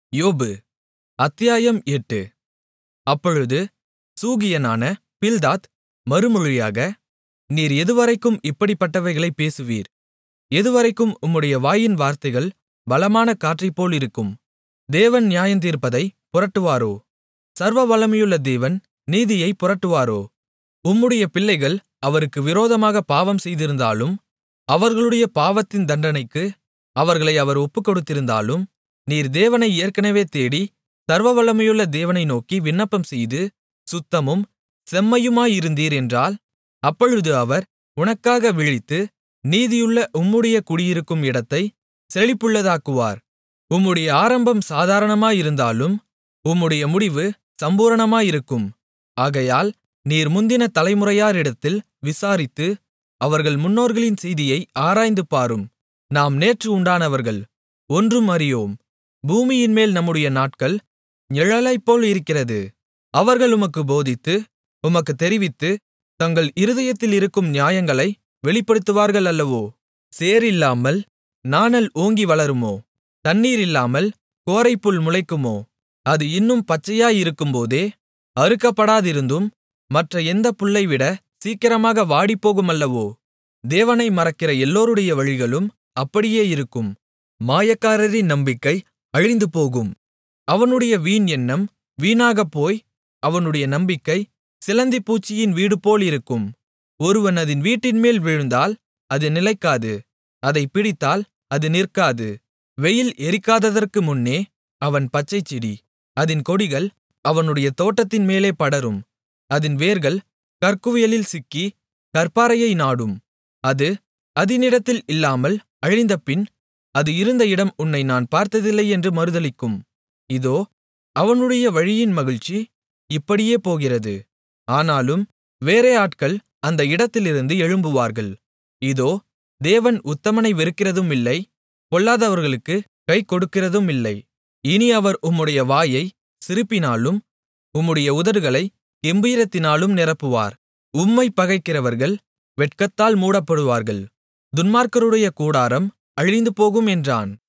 யோபு அத்தியாயம் 8. அப்பொழுது சூகியனான பில்தாத் மறுமொழியாக, நீர் எதுவரைக்கும் இப்படிப்பட்டவைகளைப் பேசுவீர்? எதுவரைக்கும் உம்முடைய வாயின் வார்த்தைகள் பலமான காற்றைப்போலிருக்கும்? தேவன் நியாயந்தீர்ப்பதைப் புரட்டுவாரோ? சர்வவல்லமையுள்ள தேவன் நீதியைப் புரட்டுவாரோ? உம்முடைய பிள்ளைகள் அவருக்கு விரோதமாகப் பாவம் செய்திருந்தாலும், அவர்களுடைய பாவத்தின் தண்டனைக்கு அவர்களை அவர் ஒப்புக்கொடுத்திருந்தாலும், நீர் தேவனை ஏற்கனவே தேடி சர்வவல்லமையுள்ள தேவனை நோக்கி விண்ணப்பம்செய்து சுத்தமும் செம்மையுமாயிருந்தீர் என்றால், அப்பொழுது அவர் உனக்காக விழித்து நீதியுள்ள உம்முடைய குடியிருக்கும் இடத்தைச் செழிப்புள்ளதாக்குவார். உம்முடைய ஆரம்பம் சாதாரணமாயிருந்தாலும் உம்முடைய முடிவு சம்பூரணமாயிருக்கும். ஆகையால் நீர் முந்தின தலைமுறையாரிடத்தில் விசாரித்து அவர்கள் முன்னோர்களின் செய்தியை ஆராய்ந்து பாரும். நாம் நேற்று உண்டானவர்கள், ஒன்றும் அறியோம். பூமியின்மேல் நம்முடைய நாட்கள் நிழலைப்போல் இருக்கிறது. அவர்கள் உமக்குப் போதித்து உமக்குத் தெரிவித்து தங்கள் இருதயத்தில் இருக்கும் நியாயங்களை வெளிப்படுத்துவார்கள் அல்லவோ? சேர் இல்லாமல் நாணல் ஓங்கி வளருமோ? தண்ணீர் இல்லாமல் கோரைப்புல் முளைக்குமோ? அது இன்னும் பச்சையாயிருக்கும்போதே அறுக்கப்படாதிருந்தும் மற்ற எந்தப் புல்லைவிட சீக்கிரமாக வாடிப்போகுமல்லவோ? தேவனை மறக்கிற எல்லோருடைய வழிகளும் அப்படியே இருக்கும். மாயக்காரரின் நம்பிக்கை அழிந்துபோகும். அவனுடைய வீண் எண்ணம் வீணாகப்போய் அவனுடைய நம்பிக்கை சிலந்திப்பூச்சியின் வீடுபோலிருக்கும். ஒருவன் அதின் வீட்டின்மேல் விழுந்தால் அது நிலைக்காது. அதைப் பிடித்தால் அது நிற்காது. வெயில் எரிக்காததற்கு முன்னே அவன் பச்சைச்செடி. அதின் கொடிகள் அவனுடைய தோட்டத்தின் மேலே படரும். அதின் வேர்கள் கற்குவியலில் சிக்கி கற்பாறையை நாடும். அது அதினிடத்தில் இல்லாமல் அழிந்தபின், அது இருந்த இடம் உன்னை நான் பார்த்ததில்லை என்று மறுதலிக்கும். இதோ, அவனுடைய வழியின் மகிழ்ச்சி இப்படியே போகிறது. ஆனாலும் வேறே ஆட்கள் அந்த இடத்திலிருந்து எழும்புவார்கள். இதோ, தேவன் உத்தமனை வெறுக்கிறதுமில்லை, பொல்லாதவர்களுக்குக் கை கொடுக்கிறதுமில்லை. இனி அவர் உம்முடைய வாயைச் சிரிப்பினாலும் உம்முடைய உதடுகளைக் கெம்பீரத்தினாலும் நிரப்புவார். உம்மைப் பகைக்கிறவர்கள் வெட்கத்தால் மூடப்படுவார்கள். துன்மார்க்கருடைய கூடாரம் அழிந்துபோகும் என்றான்.